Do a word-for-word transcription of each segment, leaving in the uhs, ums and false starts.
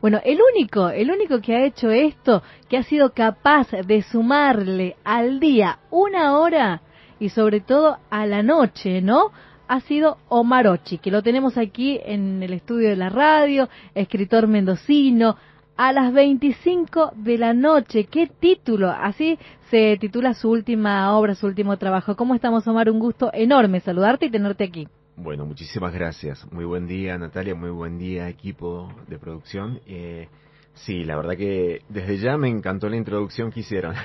Bueno, el único, el único que ha hecho esto, que ha sido capaz de sumarle al día una hora y sobre todo a la noche, ¿no?, ha sido Omar Ochi, que lo tenemos aquí en el estudio de la radio, escritor mendocino, a las veinticinco de la noche. ¿Qué título? Así se titula su última obra, su último trabajo. ¿Cómo estamos, Omar? Un gusto enorme saludarte y tenerte aquí. Bueno, muchísimas gracias. Muy buen día, Natalia, muy buen día, equipo de producción. Eh, sí, la verdad que desde ya me encantó la introducción que hicieron.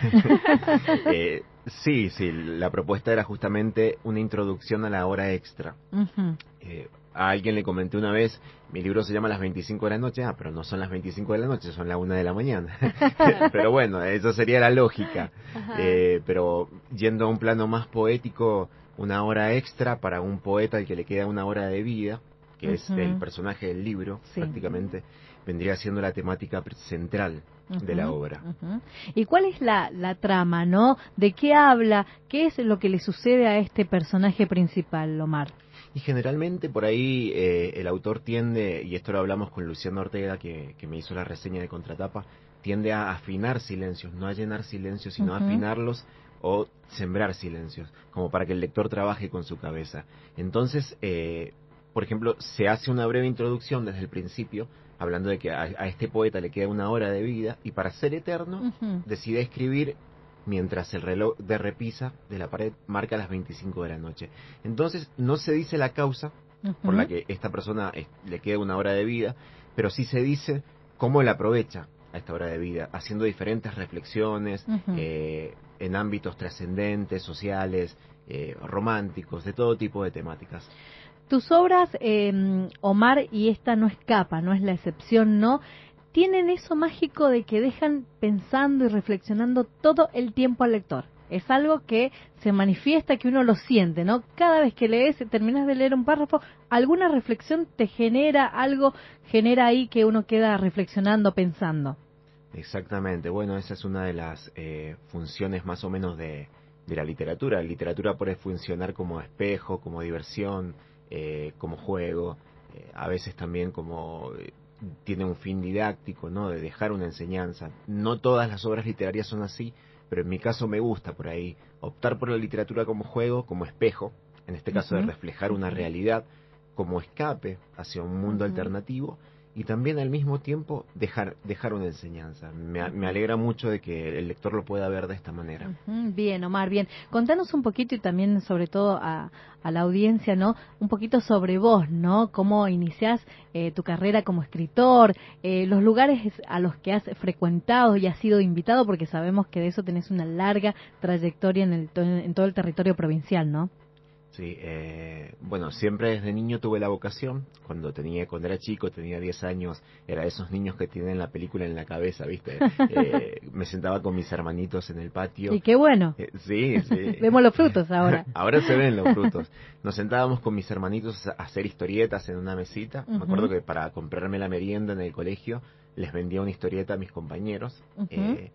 eh, sí, sí, la propuesta era justamente una introducción a la hora extra. Uh-huh. Eh, a alguien le comenté una vez, mi libro se llama Las veinticinco de la noche, ah, pero no son las veinticinco de la noche, son la una de la mañana. Pero bueno, eso sería la lógica. Eh, pero yendo a un plano más poético, una hora extra para un poeta al que le queda una hora de vida, que uh-huh. es el personaje del libro, sí. prácticamente, vendría siendo la temática central uh-huh. de la obra. Uh-huh. ¿Y cuál es la, la trama, no? ¿De qué habla? ¿Qué es lo que le sucede a este personaje principal, Omar? Y generalmente por ahí eh, el autor tiende, y esto lo hablamos con Luciano Ortega, que, que me hizo la reseña de Contratapa, tiende a afinar silencios, no a llenar silencios, sino uh-huh. a afinarlos o sembrar silencios, como para que el lector trabaje con su cabeza. Entonces, eh, por ejemplo, se hace una breve introducción desde el principio, hablando de que a, a este poeta le queda una hora de vida, y para ser eterno, uh-huh. decide escribir mientras el reloj de repisa de la pared marca las veinticinco de la noche. Entonces, no se dice la causa uh-huh. por la que esta persona es, le queda una hora de vida, pero sí se dice cómo él aprovecha a esta hora de vida, haciendo diferentes reflexiones uh-huh. eh, en ámbitos trascendentes, sociales, eh, románticos, de todo tipo de temáticas. Tus obras, eh, Omar, y esta no escapa, no es la excepción, ¿no?, tienen eso mágico de que dejan pensando y reflexionando todo el tiempo al lector. Es algo que se manifiesta, que uno lo siente, ¿no? Cada vez que lees, terminas de leer un párrafo, alguna reflexión te genera, algo genera ahí que uno queda reflexionando, pensando. Exactamente. Bueno, esa es una de las eh, funciones más o menos de, de la literatura. La literatura puede funcionar como espejo, como diversión, eh, como juego, eh, a veces también como... Eh, tiene un fin didáctico, ¿no?, de dejar una enseñanza. No todas las obras literarias son así, pero en mi caso me gusta por ahí optar por la literatura como juego, como espejo, en este caso uh-huh. de reflejar una realidad, como escape hacia un mundo uh-huh. alternativo, y también al mismo tiempo dejar dejar una enseñanza. Me, me alegra mucho de que el lector lo pueda ver de esta manera. Uh-huh. Bien, Omar, bien. Contanos un poquito y también sobre todo a, a la audiencia, ¿no?, un poquito sobre vos, ¿no?, cómo iniciás eh, tu carrera como escritor, eh, los lugares a los que has frecuentado y has sido invitado, porque sabemos que de eso tenés una larga trayectoria en, el, en todo el territorio provincial, ¿no? Sí, eh, bueno, siempre desde niño tuve la vocación. Cuando tenía, cuando era chico, tenía diez años, era de esos niños que tienen la película en la cabeza, ¿viste? Eh, me sentaba con mis hermanitos en el patio. Y qué bueno. Eh, sí, sí. Vemos los frutos ahora. Ahora se ven los frutos. Nos sentábamos con mis hermanitos a hacer historietas en una mesita. Uh-huh. Me acuerdo que para comprarme la merienda en el colegio les vendía una historieta a mis compañeros. Uh-huh. Eh,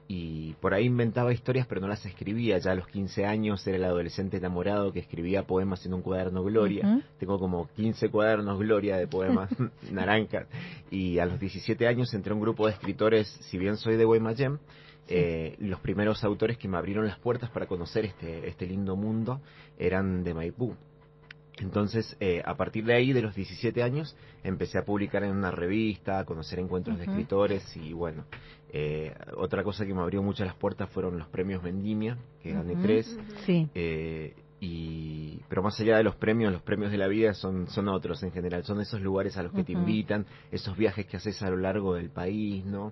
y por ahí inventaba historias, pero no las escribía. Ya a los quince años era el adolescente enamorado que escribía poemas en un cuaderno Gloria. Uh-huh. Tengo como quince cuadernos Gloria de poemas naranjas. Y a los diecisiete años entré a un grupo de escritores, si bien soy de Guaymallén, sí. eh, los primeros autores que me abrieron las puertas para conocer este, este lindo mundo eran de Maipú. Entonces, eh, a partir de ahí, de los diecisiete años, empecé a publicar en una revista, a conocer encuentros uh-huh. de escritores y bueno, eh, otra cosa que me abrió mucho las puertas fueron los premios Vendimia, que uh-huh. gané tres. Sí. Eh, y pero más allá de los premios, los premios de la vida son, son otros en general, son esos lugares a los que uh-huh. te invitan, esos viajes que haces a lo largo del país, ¿no?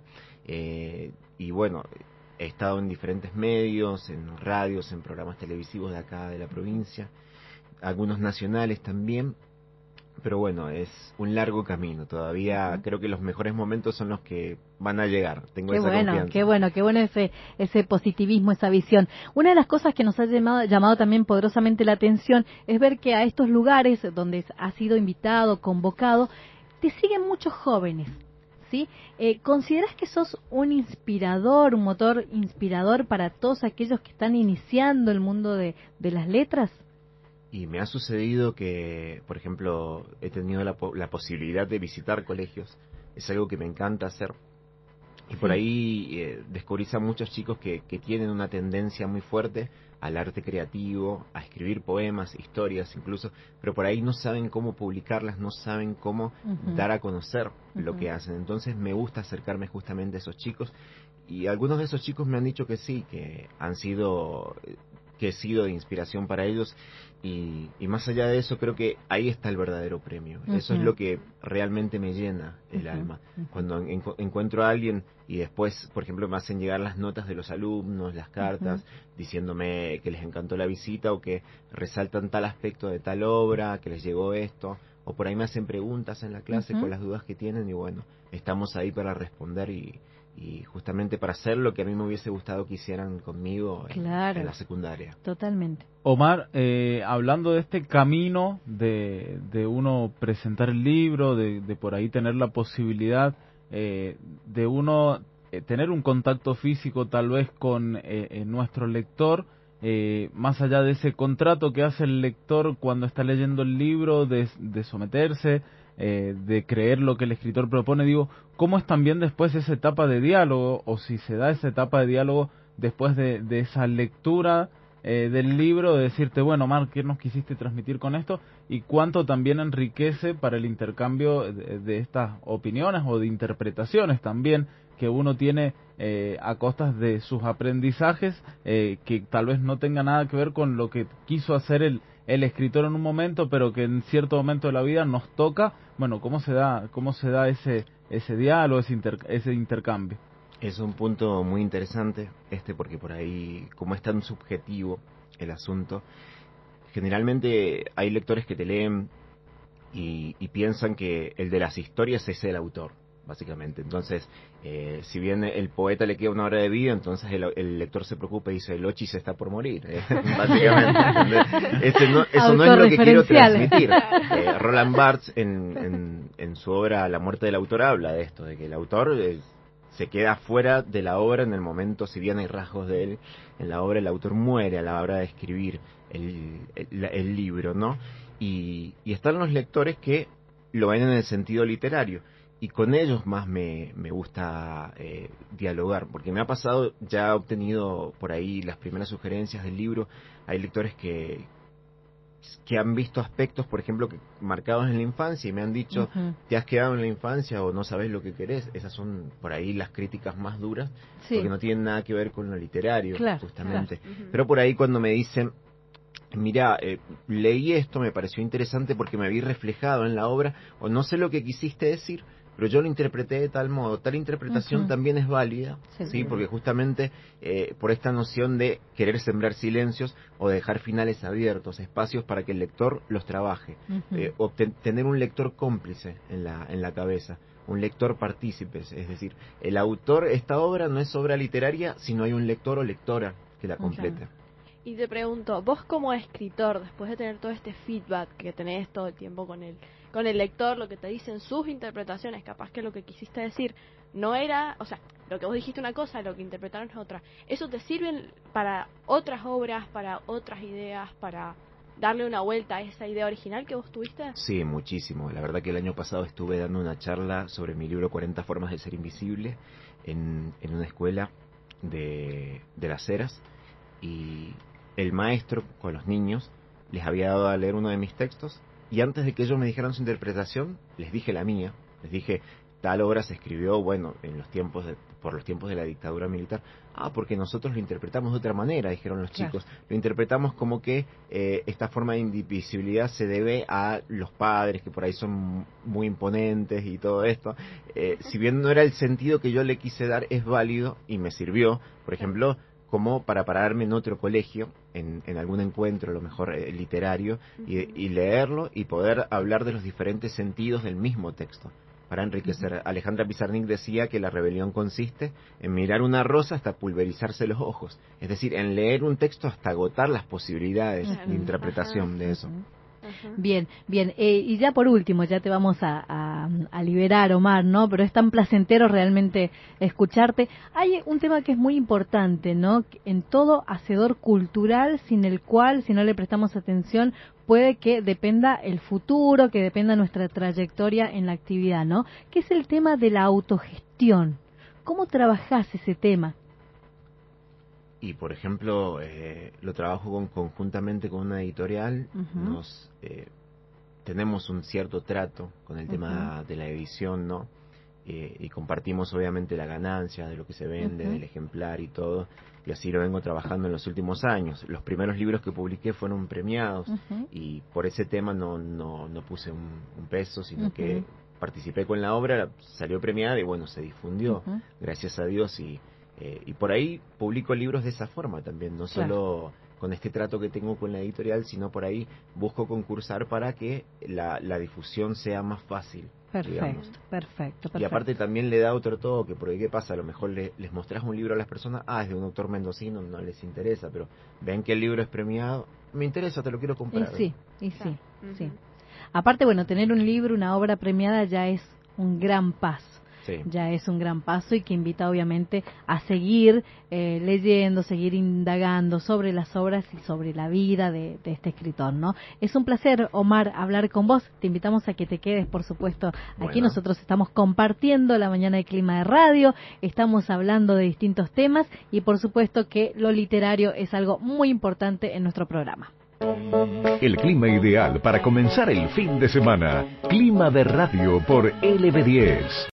Eh, y bueno, he estado en diferentes medios, en radios, en programas televisivos de acá, de la provincia, algunos nacionales también, pero bueno, es un largo camino. Todavía uh-huh. creo que los mejores momentos son los que van a llegar. Tengo qué esa bueno, confianza. Qué bueno, qué bueno ese ese positivismo, esa visión. Una de las cosas que nos ha llamado, llamado también poderosamente la atención es ver que a estos lugares donde has sido invitado, convocado, te siguen muchos jóvenes. ¿Sí? Eh, ¿Consideras que sos un inspirador, un motor inspirador para todos aquellos que están iniciando el mundo de, de las letras? Y me ha sucedido que, por ejemplo, he tenido la, la posibilidad de visitar colegios es algo que me encanta hacer. Y por ahí eh, descubrís a muchos chicos que, que tienen una tendencia muy fuerte al arte creativo, a escribir poemas, historias incluso, pero por ahí no saben cómo publicarlas, no saben cómo uh-huh. dar a conocer uh-huh. lo que hacen. Entonces me gusta acercarme justamente a esos chicos, y algunos de esos chicos me han dicho que sí, que han sido, que he sido de inspiración para ellos, y, y más allá de eso creo que ahí está el verdadero premio. Uh-huh. Eso es lo que realmente me llena el uh-huh. alma. Uh-huh. Cuando en, encuentro a alguien y después, por ejemplo, me hacen llegar las notas de los alumnos, las cartas, uh-huh. diciéndome que les encantó la visita o que resaltan tal aspecto de tal obra, que les llegó esto, o por ahí me hacen preguntas en la clase uh-huh. con las dudas que tienen, y bueno, estamos ahí para responder y, y justamente para hacer lo que a mí me hubiese gustado que hicieran conmigo en, claro. en la secundaria. Totalmente. Omar, eh, hablando de este camino de, de uno presentar el libro, de, de por ahí tener la posibilidad eh, de uno eh, tener un contacto físico tal vez con eh, eh, nuestro lector, eh, más allá de ese contrato que hace el lector cuando está leyendo el libro, de, de someterse, eh, de creer lo que el escritor propone, digo, ¿cómo es también después esa etapa de diálogo, o si se da esa etapa de diálogo después de, de esa lectura eh, del libro, de decirte, bueno, Omar, ¿qué nos quisiste transmitir con esto? Y cuánto también enriquece para el intercambio de, de estas opiniones o de interpretaciones también que uno tiene eh, a costas de sus aprendizajes, eh, que tal vez no tenga nada que ver con lo que quiso hacer el, el escritor en un momento, pero que en cierto momento de la vida nos toca. Bueno, ¿cómo se da, cómo se da ese, ese diálogo, ese, inter, ese intercambio? Es un punto muy interesante este, porque por ahí, como es tan subjetivo el asunto, generalmente hay lectores que te leen y, y piensan que el de las historias es el autor, básicamente. Entonces, eh, si bien el poeta le queda una hora de vida, entonces el, el lector se preocupa y dice, el Ochi se está por morir, eh, básicamente. Ese no, eso no es lo que quiero transmitir. Eh, Roland Barthes, en, en, en su obra La muerte del autor, habla de esto, de que el autor eh, se queda fuera de la obra en el momento, si bien hay rasgos de él en la obra, el autor muere a la hora de escribir el, el, el libro, ¿no? Y, y están los lectores que lo ven en el sentido literario, y con ellos más me, me gusta eh, dialogar, porque me ha pasado, ya he obtenido por ahí las primeras sugerencias del libro. Hay lectores que que han visto aspectos, por ejemplo, que, marcados en la infancia, y me han dicho, uh-huh. te has quedado en la infancia o no sabes lo que querés. Esas son por ahí las críticas más duras, sí. porque no tienen nada que ver con lo literario, claro, justamente. Claro. Uh-huh. Pero por ahí cuando me dicen, mira, eh, leí esto, me pareció interesante porque me vi reflejado en la obra, o no sé lo que quisiste decir, pero yo lo interpreté de tal modo, tal interpretación uh-huh. también es válida, sí, sí, porque justamente eh, por esta noción de querer sembrar silencios o dejar finales abiertos, espacios para que el lector los trabaje, uh-huh. eh, o te, tener un lector cómplice en la, en la cabeza, un lector partícipe, es decir, el autor, esta obra no es obra literaria, sino hay un lector o lectora que la complete. Uh-huh. Y te pregunto, vos como escritor, después de tener todo este feedback que tenés todo el tiempo con el, con el lector, lo que te dicen sus interpretaciones, capaz que lo que quisiste decir no era, o sea, lo que vos dijiste una cosa, lo que interpretaron es otra. ¿Eso te sirve para otras obras, para otras ideas, para darle una vuelta a esa idea original que vos tuviste? Sí, muchísimo. La verdad que el año pasado estuve dando una charla sobre mi libro cuarenta formas de ser invisible en, en una escuela de, de Las Heras, y el maestro con los niños les había dado a leer uno de mis textos, y antes de que ellos me dijeran su interpretación, les dije la mía. Les dije, tal obra se escribió, bueno, en los tiempos de, por los tiempos de la dictadura militar. Ah, porque nosotros lo interpretamos de otra manera, dijeron los chicos. Claro. Lo interpretamos como que eh, esta forma de indivisibilidad se debe a los padres, que por ahí son muy imponentes y todo esto. Eh, si bien no era el sentido que yo le quise dar, es válido y me sirvió. Por ejemplo, como para pararme en otro colegio, en, en algún encuentro, a lo mejor eh, literario, uh-huh. y, y leerlo y poder hablar de los diferentes sentidos del mismo texto, para enriquecer. Uh-huh. Alejandra Pizarnik decía que la rebelión consiste en mirar una rosa hasta pulverizarse los ojos, es decir, en leer un texto hasta agotar las posibilides uh-huh. de interpretación uh-huh. de eso. Uh-huh. Ajá. Bien, bien. Eh, y ya por último, ya te vamos a, a, a liberar, Omar, ¿no? Pero es tan placentero realmente escucharte. Hay un tema que es muy importante, ¿no? En todo hacedor cultural, sin el cual, si no le prestamos atención, puede que dependa el futuro, que dependa nuestra trayectoria en la actividad, ¿no? Que es el tema de la autogestión. ¿Cómo trabajás ese tema? Y, por ejemplo, eh, lo trabajo con, conjuntamente con una editorial. Uh-huh. Nos eh, tenemos un cierto trato con el tema uh-huh. de la edición, ¿no? Eh, y compartimos, obviamente, la ganancia de lo que se vende, uh-huh. del ejemplar y todo. Y así lo vengo trabajando en los últimos años. Los primeros libros que publiqué fueron premiados uh-huh. y por ese tema no, no, no puse un, un peso, sino uh-huh. que participé con la obra, salió premiada y, bueno, se difundió, uh-huh. gracias a Dios, y Eh, y por ahí publico libros de esa forma también, no solo claro. con este trato que tengo con la editorial, sino por ahí busco concursar para que la, la difusión sea más fácil. Perfecto, digamos. perfecto, perfecto. Y aparte también le da otro toque, porque ¿qué pasa? A lo mejor le, les mostrás un libro a las personas, ah, es de un autor mendocino, no les interesa, pero ven que el libro es premiado, me interesa, te lo quiero comprar. Y sí, y sí, claro. sí. Uh-huh. Aparte, bueno, tener un libro, una obra premiada ya es un gran paso. Sí. Ya es un gran paso y que invita obviamente a seguir eh, leyendo, seguir indagando sobre las obras y sobre la vida de, de este escritor, ¿no? Es un placer, Omar, hablar con vos. Te invitamos a que te quedes, por supuesto. Bueno. Aquí nosotros estamos compartiendo la mañana de Clima de Radio, estamos hablando de distintos temas y por supuesto que lo literario es algo muy importante en nuestro programa. El clima ideal para comenzar el fin de semana. Clima de Radio por L B diez.